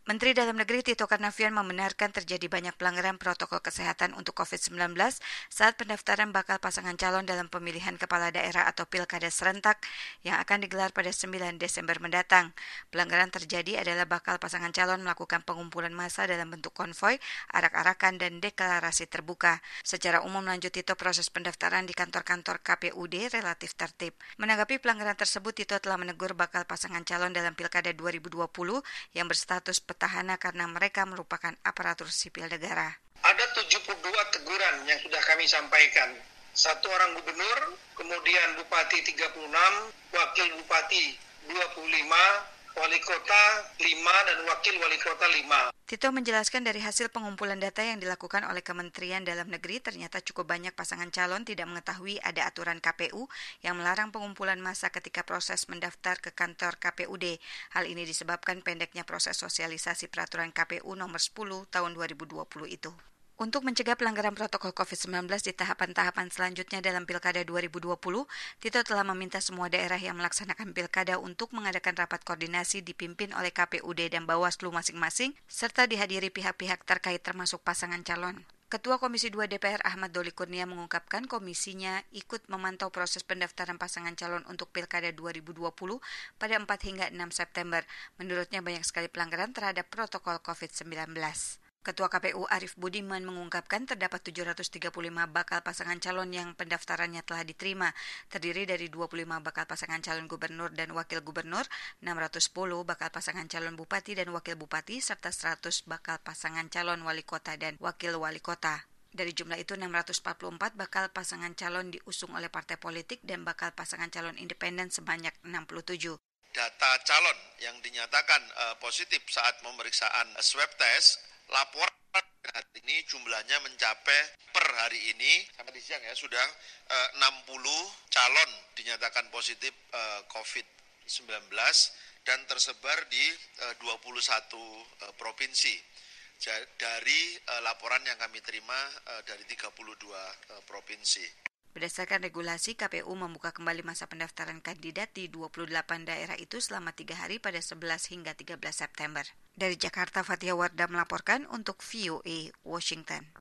Menteri Dalam Negeri Tito Karnavian membenarkan terjadi banyak pelanggaran protokol kesehatan untuk COVID-19 saat pendaftaran bakal pasangan calon dalam pemilihan kepala daerah atau pilkada serentak yang akan digelar pada 9 Desember mendatang. Pelanggaran terjadi adalah bakal pasangan calon melakukan pengumpulan massa dalam bentuk konvoi, arak-arakan, dan deklarasi terbuka. Secara umum, lanjut Tito, proses pendaftaran di kantor-kantor KPUD relatif tertib. Menanggapi pelanggaran tersebut, Tito telah menegur bakal pasangan calon dalam pilkada 2020 yang berstatus petahana karena mereka merupakan aparatur sipil negara. Ada 72 teguran yang sudah kami sampaikan. 1 orang gubernur, kemudian bupati 36, wakil bupati 25, wali kota 5, dan wakil wali kota 5. Tito menjelaskan dari hasil pengumpulan data yang dilakukan oleh Kementerian Dalam Negeri, ternyata cukup banyak pasangan calon tidak mengetahui ada aturan KPU yang melarang pengumpulan massa ketika proses mendaftar ke kantor KPUD. Hal ini disebabkan pendeknya proses sosialisasi peraturan KPU nomor 10 tahun 2020 itu. Untuk mencegah pelanggaran protokol COVID-19 di tahapan-tahapan selanjutnya dalam Pilkada 2020, Tito telah meminta semua daerah yang melaksanakan Pilkada untuk mengadakan rapat koordinasi dipimpin oleh KPUD dan Bawaslu masing-masing, serta dihadiri pihak-pihak terkait termasuk pasangan calon. Ketua Komisi 2 DPR Ahmad Doli Kurnia mengungkapkan komisinya ikut memantau proses pendaftaran pasangan calon untuk Pilkada 2020 pada 4 hingga 6 September. Menurutnya banyak sekali pelanggaran terhadap protokol COVID-19. Ketua KPU Arief Budiman mengungkapkan terdapat 735 bakal pasangan calon yang pendaftarannya telah diterima, terdiri dari 25 bakal pasangan calon gubernur dan wakil gubernur, 610 bakal pasangan calon bupati dan wakil bupati, serta 100 bakal pasangan calon wali kota dan wakil wali kota. Dari jumlah itu, 644 bakal pasangan calon diusung oleh partai politik dan bakal pasangan calon independen sebanyak 67. Data calon yang dinyatakan positif saat pemeriksaan swab test, laporan hari ini jumlahnya mencapai per hari ini sampai siang ya sudah 60 calon dinyatakan positif COVID-19 dan tersebar di 21 provinsi. Dari laporan yang kami terima dari 32 provinsi. Berdasarkan regulasi, KPU membuka kembali masa pendaftaran kandidat di 28 daerah itu selama 3 hari pada 11 hingga 13 September. Dari Jakarta, Fathia Wardah melaporkan untuk VOA Washington.